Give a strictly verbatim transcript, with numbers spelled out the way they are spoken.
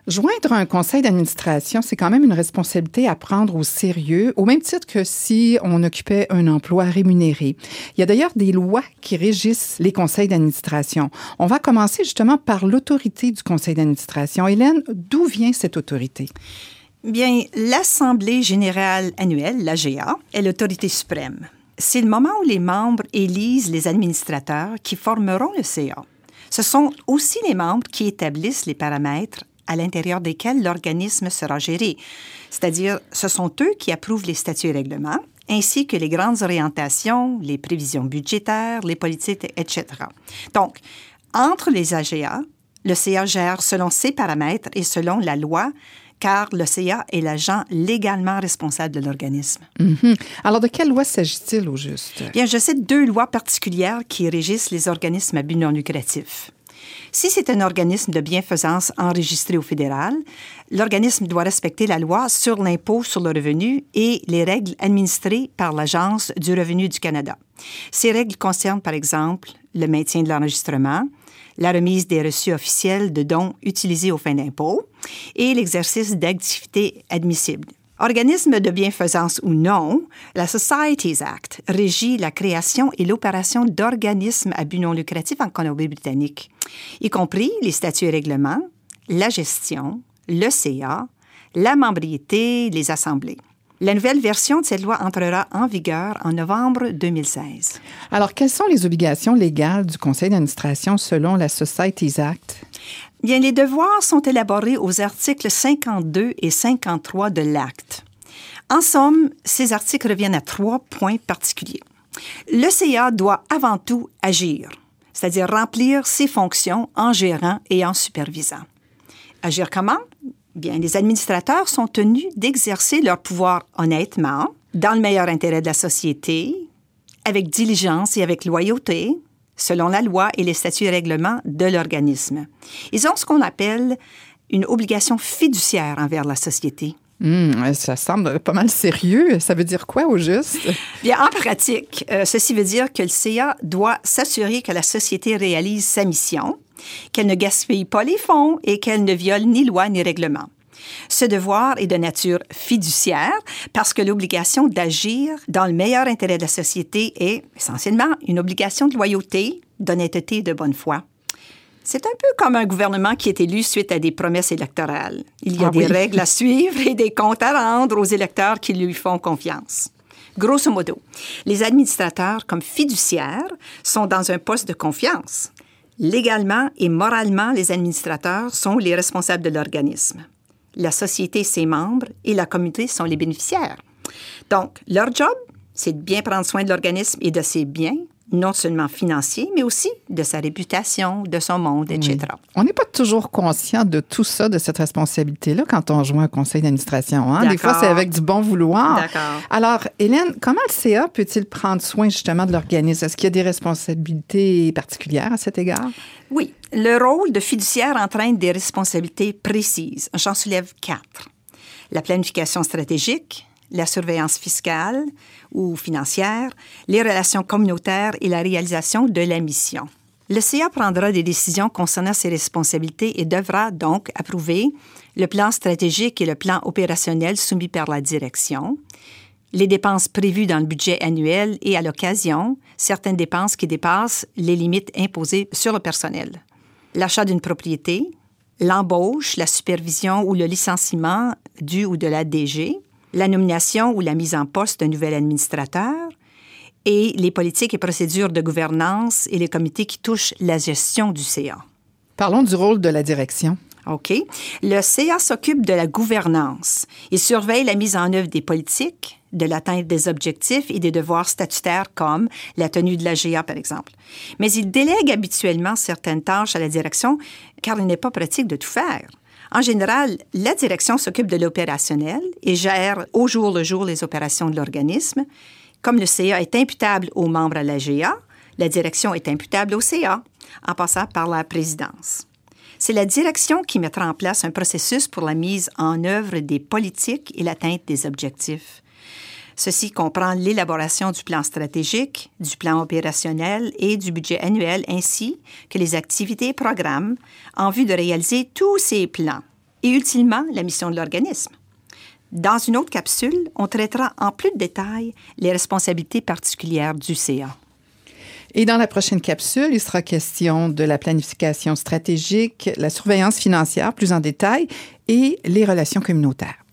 Joindre un conseil d'administration, c'est quand même une responsabilité à prendre au sérieux, au même titre que si on occupait un emploi rémunéré. Il y a d'ailleurs des lois qui régissent les conseils d'administration. On va commencer justement par l'autorité du conseil d'administration. Hélène, d'où vient cette autorité? Bien, l'Assemblée générale annuelle, l'A G A, est l'autorité suprême. C'est le moment où les membres élisent les administrateurs qui formeront le C A. Ce sont aussi les membres qui établissent les paramètres à l'intérieur desquels l'organisme sera géré. C'est-à-dire, ce sont eux qui approuvent les statuts et règlements, ainsi que les grandes orientations, les prévisions budgétaires, les politiques, et cetera. Donc, entre les A G A, le C A gère selon ses paramètres et selon la loi, car le C A est l'agent légalement responsable de l'organisme. Mm-hmm. Alors, de quelle loi s'agit-il au juste? Bien, je cite deux lois particulières qui régissent les organismes à but non lucratif. Si c'est un organisme de bienfaisance enregistré au fédéral, l'organisme doit respecter la loi sur l'impôt sur le revenu et les règles administrées par l'Agence du revenu du Canada. Ces règles concernent, par exemple, le maintien de l'enregistrement, la remise des reçus officiels de dons utilisés aux fins d'impôt et l'exercice d'activités admissibles. Organisme de bienfaisance ou non, la Societies Act régit la création et l'opération d'organismes à but non lucratif en Colombie-Britannique, y compris les statuts et règlements, la gestion, le C A, la membriété, les assemblées. La nouvelle version de cette loi entrera en vigueur en novembre deux mille seize. Alors, quelles sont les obligations légales du conseil d'administration selon la Societies Act? Bien, les devoirs sont élaborés aux articles cinquante-deux et cinquante-trois de l'Acte. En somme, ces articles reviennent à trois points particuliers. Le C A doit avant tout agir, c'est-à-dire remplir ses fonctions en gérant et en supervisant. Agir comment? Bien, les administrateurs sont tenus d'exercer leur pouvoir honnêtement, dans le meilleur intérêt de la société, avec diligence et avec loyauté, selon la loi et les statuts et règlements de l'organisme. Ils ont ce qu'on appelle une obligation fiduciaire envers la société. Mmh, ça semble pas mal sérieux. Ça veut dire quoi au juste? Bien, en pratique, euh, ceci veut dire que le C A doit s'assurer que la société réalise sa mission, qu'elle ne gaspille pas les fonds et qu'elle ne viole ni loi ni règlement. Ce devoir est de nature fiduciaire parce que l'obligation d'agir dans le meilleur intérêt de la société est essentiellement une obligation de loyauté, d'honnêteté et de bonne foi. C'est un peu comme un gouvernement qui est élu suite à des promesses électorales. Il y a ah, des oui. règles à suivre et des comptes à rendre aux électeurs qui lui font confiance. Grosso modo, les administrateurs, comme fiduciaires, sont dans un poste de confiance. Légalement et moralement, les administrateurs sont les responsables de l'organisme. La société, ses membres, et la communauté sont les bénéficiaires. Donc, leur job, c'est de bien prendre soin de l'organisme et de ses biens, non seulement financiers, mais aussi de sa réputation, de son monde, et cetera. Oui. On n'est pas toujours conscient de tout ça, de cette responsabilité-là, quand on joint un conseil d'administration. Hein? Des fois, c'est avec du bon vouloir. D'accord. Alors, Hélène, comment le C A peut-il prendre soin justement de l'organisme? Est-ce qu'il y a des responsabilités particulières à cet égard? Oui. Le rôle de fiduciaire entraîne des responsabilités précises. J'en soulève quatre. La planification stratégique, la surveillance fiscale ou financière, les relations communautaires et la réalisation de la mission. Le C A prendra des décisions concernant ses responsabilités et devra donc approuver le plan stratégique et le plan opérationnel soumis par la direction, les dépenses prévues dans le budget annuel et, à l'occasion, certaines dépenses qui dépassent les limites imposées sur le personnel. L'achat d'une propriété, l'embauche, la supervision ou le licenciement du ou de la D G, la nomination ou la mise en poste d'un nouvel administrateur et les politiques et procédures de gouvernance et les comités qui touchent la gestion du C A. Parlons du rôle de la direction. OK. Le C A s'occupe de la gouvernance. Il surveille la mise en œuvre des politiques, de l'atteinte des objectifs et des devoirs statutaires comme la tenue de l'A G A, par exemple. Mais il délègue habituellement certaines tâches à la direction car il n'est pas pratique de tout faire. En général, la direction s'occupe de l'opérationnel et gère au jour le jour les opérations de l'organisme. Comme le C A est imputable aux membres à l'A G A, la direction est imputable au C A, en passant par la présidence. C'est la direction qui mettra en place un processus pour la mise en œuvre des politiques et l'atteinte des objectifs. Ceci comprend l'élaboration du plan stratégique, du plan opérationnel et du budget annuel, ainsi que les activités et programmes en vue de réaliser tous ces plans. et ultimement la mission de l'organisme. Dans une autre capsule, on traitera en plus de détails les responsabilités particulières du C A. Et dans la prochaine capsule, il sera question de la planification stratégique, la surveillance financière plus en détail et les relations communautaires.